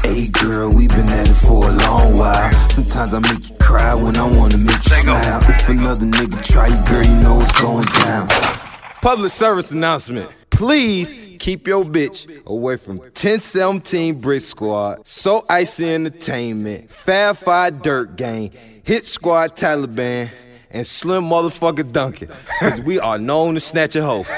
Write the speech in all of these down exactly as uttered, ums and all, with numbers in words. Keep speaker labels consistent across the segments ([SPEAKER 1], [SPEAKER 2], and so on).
[SPEAKER 1] Hey girl, we been at it for a long while. Sometimes I make you cry when I wanna make you smile. If another nigga try you, girl, you know what's going down.
[SPEAKER 2] Public service announcement. Please keep your bitch away from ten seventeen Brick Squad, So Icy Entertainment, Fab Five Dirt Gang, Hit Squad Taliban, and Slim Motherfucker Duncan. Cause we are known to snatch a hoe.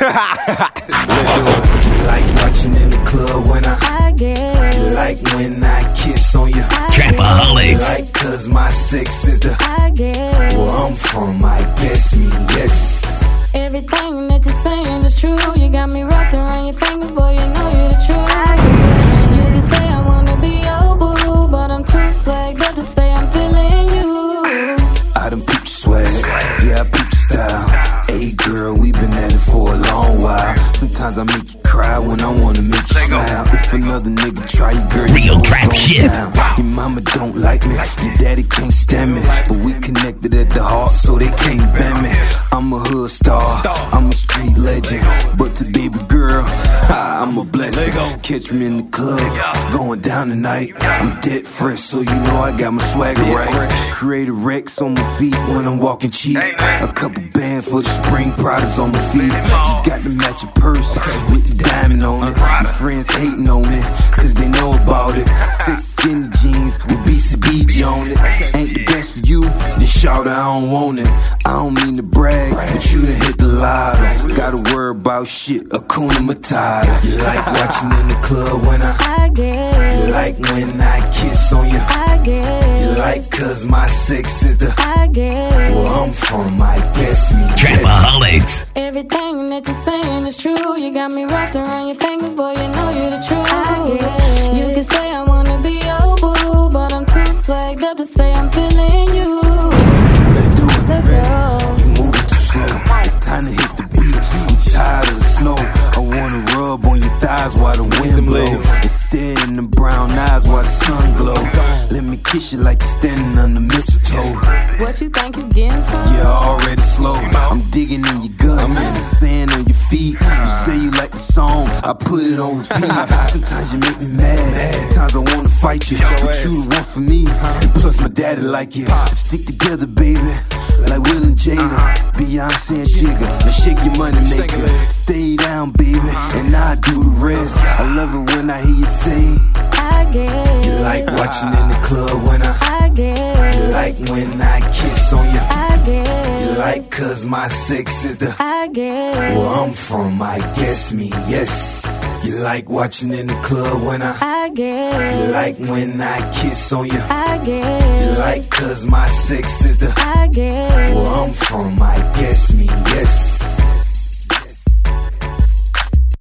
[SPEAKER 1] Like watching in the club when I, I get. Like when I kiss on you.
[SPEAKER 3] Trapaholics.
[SPEAKER 1] Like cause my sex is the I get. Well, I'm from, I guess me, yes.
[SPEAKER 4] Everything that you're saying is true. You got me wrapped around your fingers, boy, you know you're the truth. You can say I wanna be your boo, but I'm too swagged up to say I'm feeling you.
[SPEAKER 1] I done peeped your swag, yeah, I peeped your style. Hey girl, we been at it for a long while. Sometimes I make you cry when I wanna make you smile. If another nigga try you, girl,
[SPEAKER 3] real trap shit.
[SPEAKER 1] Down. Your mama don't like me, your daddy can't stand me, but we connected at the heart, so they can't ban me. I'm a hood star, I'm a street legend, but to baby girl, I'm a blessing. Catch me in the club, it's going down tonight. I'm dead fresh, so you know I got my swagger right. Creative Rex on my feet when I'm walking cheap. A couple bands for the spring Pradas on my feet. You got the matching purse with the diamond on it. My friends hating on it, cause they know about it. Six skinny jeans with B C B G on it. Ain't the best for you, then shout I don't want it. I don't mean to brag, but you done hit the lotto. Gotta worry about shit, Hakuna Matata. You like watching in the club when I,
[SPEAKER 4] I get.
[SPEAKER 1] You like when I kiss on you.
[SPEAKER 4] I get.
[SPEAKER 1] You like cause my sex is the
[SPEAKER 4] I get.
[SPEAKER 1] Well, I'm from, I guess me, yes.
[SPEAKER 3] Trapaholics.
[SPEAKER 4] Everything that you're saying is true. You got me wrapped around your fingers, boy, you know you're the truth. I get. You can say I wanna be your boo, but I'm too swagged up to say I'm feeling you.
[SPEAKER 1] Let's do it,
[SPEAKER 4] Let's
[SPEAKER 1] baby.
[SPEAKER 4] go.
[SPEAKER 1] You moving too slow. It's time to hit the beach. I'm tired of the snow. I wanna rub on your thighs while the wind blows, and stare in the brown eyes while the sun glow. Let me kiss you like you're standing under mistletoe.
[SPEAKER 4] What you think you getting some?
[SPEAKER 1] You're already slow. I'm digging in your guts, I'm in the sand on your feet. You say you like the song, I put it on repeat. Sometimes you make me mad, sometimes I wanna fight you, but you the one for me, and plus my daddy like you. Stick together, baby, like Will and Jada, Beyonce and Jigga. Now shake your money maker, stay down, baby, and I do the rest. I love it when I hear you say
[SPEAKER 4] I get.
[SPEAKER 1] You like watching in the club when I,
[SPEAKER 4] I get.
[SPEAKER 1] You like when I kiss on you.
[SPEAKER 4] I get.
[SPEAKER 1] You like cause my sex is the
[SPEAKER 4] I get.
[SPEAKER 1] Well, I'm from, I guess me, yes. You like watching in the club when I,
[SPEAKER 4] I get.
[SPEAKER 1] You like when I kiss on you.
[SPEAKER 4] I get.
[SPEAKER 1] You like cause my sex is the
[SPEAKER 4] I get.
[SPEAKER 1] Well, I'm from, I guess me, yes.